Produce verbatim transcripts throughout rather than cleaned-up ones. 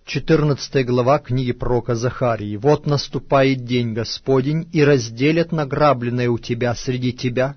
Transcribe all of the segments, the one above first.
четырнадцатая глава книги пророка Захарии. «Вот наступает день Господень, и разделят награбленное у тебя среди тебя,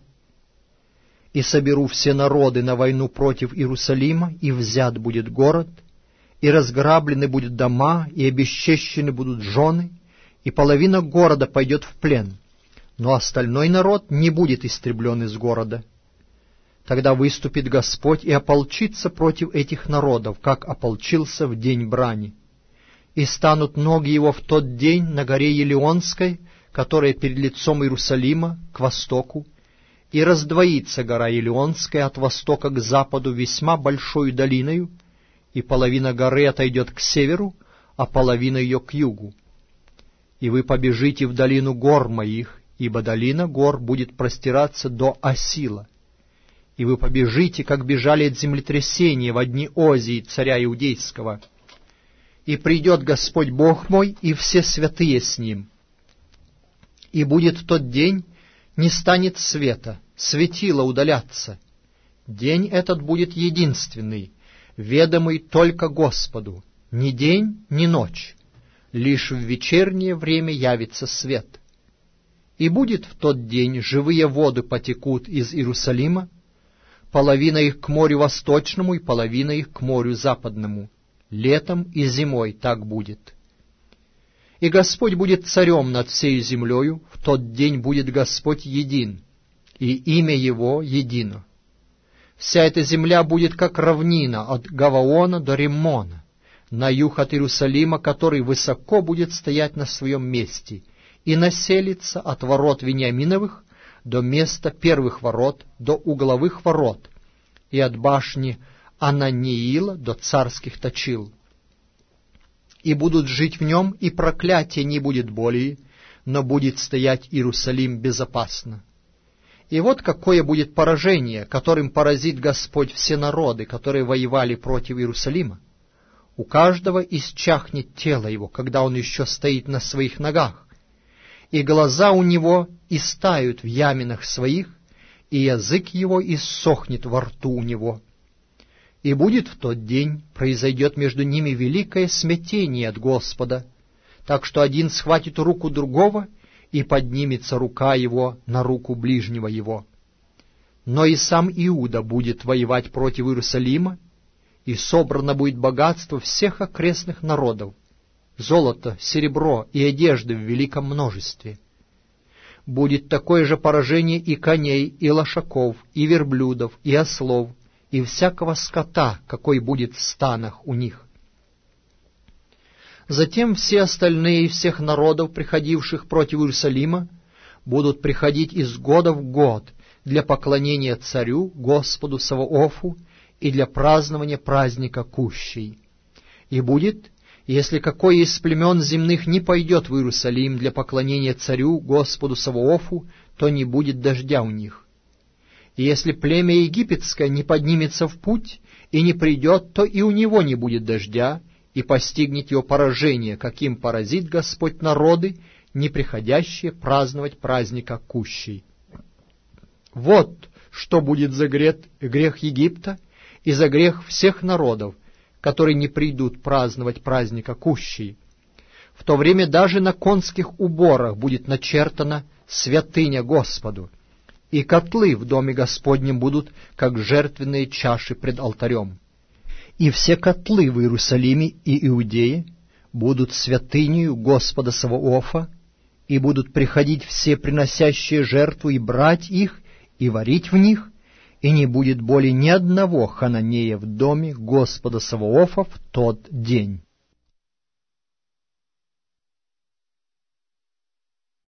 и соберу все народы на войну против Иерусалима, и взят будет город, и разграблены будут дома, и обесчещены будут жены, и половина города пойдет в плен, но остальной народ не будет истреблен из города. Тогда выступит Господь и ополчится против этих народов, как ополчился в день брани. И станут ноги его в тот день на горе Елеонской, которая перед лицом Иерусалима, к востоку, и раздвоится гора Елеонская от востока к западу весьма большою долиною, и половина горы отойдет к северу, а половина ее к югу. И вы побежите в долину гор моих, ибо долина гор будет простираться до Осила. И вы побежите, как бежали от землетрясения во дни Озии, царя Иудейского. И придет Господь Бог мой, и все святые с Ним. И будет в тот день, не станет света, светило удаляться. День этот будет единственный, ведомый только Господу, ни день, ни ночь, лишь в вечернее время явится свет. И будет в тот день, живые воды потекут из Иерусалима, половина их к морю восточному и половина их к морю западному. Летом и зимой так будет. И Господь будет царем над всей землею, в тот день будет Господь един, и имя Его едино. Вся эта земля будет как равнина от Гаваона до Риммона, на юг от Иерусалима, который высоко будет стоять на своем месте, и населится от ворот Вениаминовых до места первых ворот, до угловых ворот, и от башни Ананиила до царских точил. И будут жить в нем, и проклятия не будет более, но будет стоять Иерусалим безопасно. И вот какое будет поражение, которым поразит Господь все народы, которые воевали против Иерусалима. У каждого исчахнет тело его, когда он еще стоит на своих ногах, и глаза у него истают в яминах своих, и язык его иссохнет во рту у него. И будет в тот день, произойдет между ними великое смятение от Господа, так что один схватит руку другого, и поднимется рука его на руку ближнего его. Но и сам Иуда будет воевать против Иерусалима, и собрано будет богатство всех окрестных народов, золото, серебро и одежды в великом множестве. Будет такое же поражение и коней, и лошаков, и верблюдов, и ослов, и всякого скота, какой будет в станах у них. Затем все остальные из всех народов, приходивших против Иерусалима, будут приходить из года в год для поклонения царю, Господу Саваофу, и для празднования праздника Кущей. И будет, если какой из племен земных не пойдет в Иерусалим для поклонения царю, Господу Саваофу, то не будет дождя у них. И если племя египетское не поднимется в путь и не придет, то и у него не будет дождя, и постигнет его поражение, каким поразит Господь народы, не приходящие праздновать праздника Кущей. Вот что будет за грех, грех Египта и за грех всех народов, которые не придут праздновать праздника Кущей. В то время даже на конских уборах будет начертана святыня Господу, и котлы в доме Господнем будут, как жертвенные чаши пред алтарем. И все котлы в Иерусалиме и Иудее будут святынею Господа Саваофа, и будут приходить все приносящие жертву и брать их, и варить в них, и не будет более ни одного хананея в доме Господа Саваофа в тот день.